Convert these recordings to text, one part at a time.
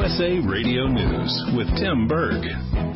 USA Radio News with Tim Berg.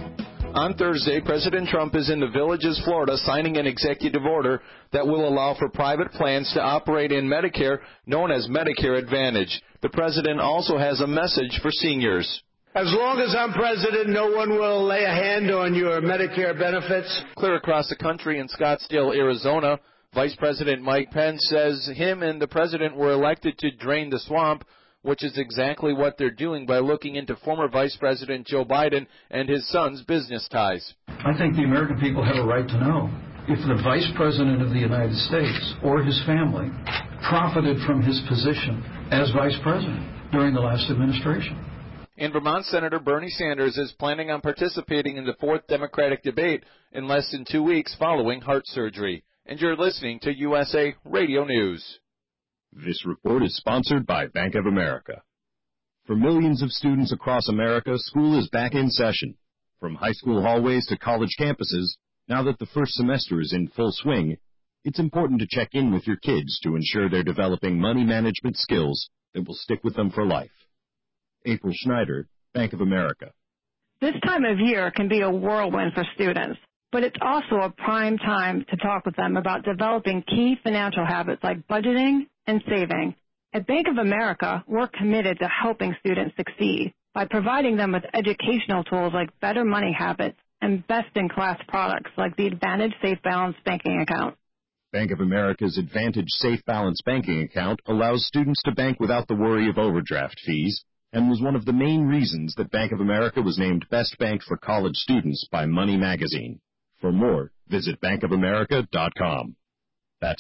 On Thursday, President Trump is in the Villages, Florida, signing an executive order that will allow for private plans to operate in Medicare, known as Medicare Advantage. The president also has a message for seniors. As long as I'm president, no one will lay a hand on your Medicare benefits. Clear across the country in Scottsdale, Arizona, Vice President Mike Pence says him and the president were elected to drain the swamp, which is exactly what they're doing by looking into former Vice President Joe Biden and his son's business ties. I think the American people have a right to know if the Vice President of the United States or his family profited from his position as Vice President during the last administration. In Vermont, Senator Bernie Sanders is planning on participating in the fourth Democratic debate in less than 2 weeks following heart surgery. And you're listening to USA Radio News. This report is sponsored by Bank of America. For millions of students across America, school is back in session. From high school hallways to college campuses, now that the first semester is in full swing, it's important to check in with your kids to ensure they're developing money management skills that will stick with them for life. April Schneider, Bank of America. This time of year can be a whirlwind for students, but it's also a prime time to talk with them about developing key financial habits like budgeting and saving. At Bank of America, we're committed to helping students succeed by providing them with educational tools like better money habits and best-in-class products like the Advantage Safe Balance banking account. Bank of America's Advantage Safe Balance banking account allows students to bank without the worry of overdraft fees and was one of the main reasons that Bank of America was named Best Bank for College Students by Money Magazine. For more, visit bankofamerica.com. That's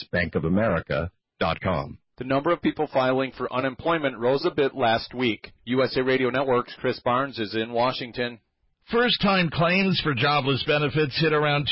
bankofamerica.com. The number of people filing for unemployment rose a bit last week. USA Radio Network's Chris Barnes is in Washington. First-time claims for jobless benefits hit around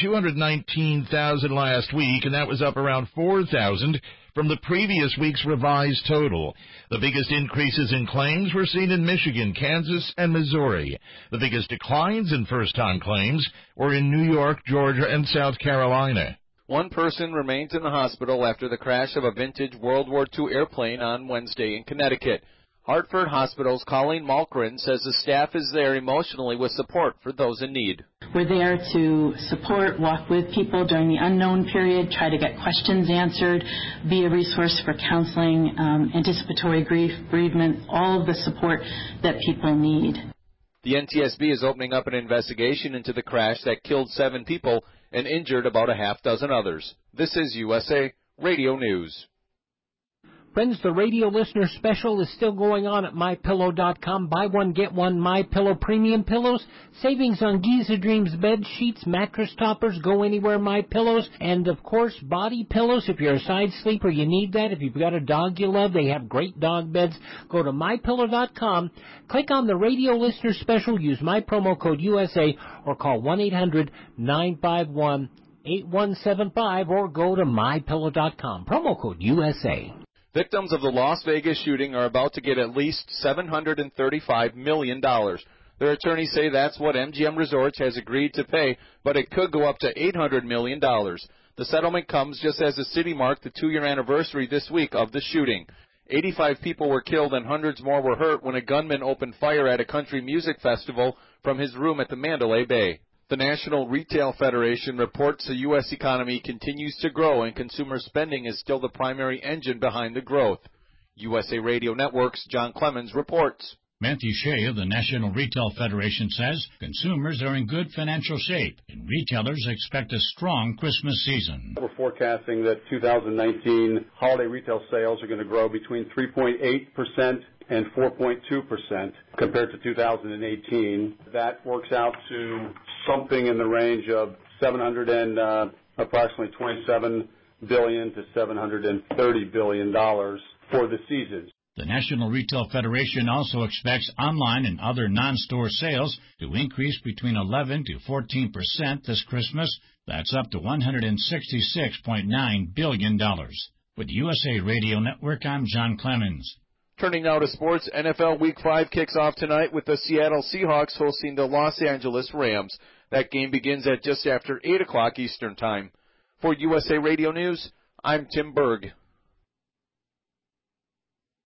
219,000 last week, and that was up around 4,000 from the previous week's revised total. The biggest increases in claims were seen in Michigan, Kansas, and Missouri. The biggest declines in first-time claims were in New York, Georgia, and South Carolina. One person remains in the hospital after the crash of a vintage World War II airplane on Wednesday in Connecticut. Hartford Hospital's Colleen Malkren says the staff is there emotionally with support for those in need. We're there to support, walk with people during the unknown period, try to get questions answered, be a resource for counseling, anticipatory grief, bereavement, all of the support that people need. The NTSB is opening up an investigation into the crash that killed 7 people and injured about a half dozen others. This is USA Radio News. Friends, the radio listener special is still going on at MyPillow.com. Buy one, get one MyPillow premium pillows. Savings on Giza Dreams bed sheets, mattress toppers, go anywhere MyPillows. And, of course, body pillows. If you're a side sleeper, you need that. If you've got a dog you love, they have great dog beds. Go to MyPillow.com. Click on the radio listener special. Use my promo code USA or call 1-800-951-8175 or go to MyPillow.com. Promo code USA. Victims of the Las Vegas shooting are about to get at least $735 million. Their attorneys say that's what MGM Resorts has agreed to pay, but it could go up to $800 million. The settlement comes just as the city marked the 2-year anniversary this week of the shooting. 85 people were killed and hundreds more were hurt when a gunman opened fire at a country music festival from his room at the Mandalay Bay. The National Retail Federation reports the U.S. economy continues to grow and consumer spending is still the primary engine behind the growth. USA Radio Network's John Clemens reports. Matthew Shea of the National Retail Federation says consumers are in good financial shape and retailers expect a strong Christmas season. We're forecasting that 2019 holiday retail sales are going to grow between 3.8% and 4.2% compared to 2018. That works out to something in the range of approximately $27 billion to $730 billion for the season. The National Retail Federation also expects online and other non-store sales to increase between 11 to 14% this Christmas. That's up to $166.9 billion. With USA Radio Network, I'm John Clemens. Turning now to sports, NFL Week 5 kicks off tonight with the Seattle Seahawks hosting the Los Angeles Rams. That game begins at just after 8 o'clock Eastern Time. For USA Radio News, I'm Tim Berg.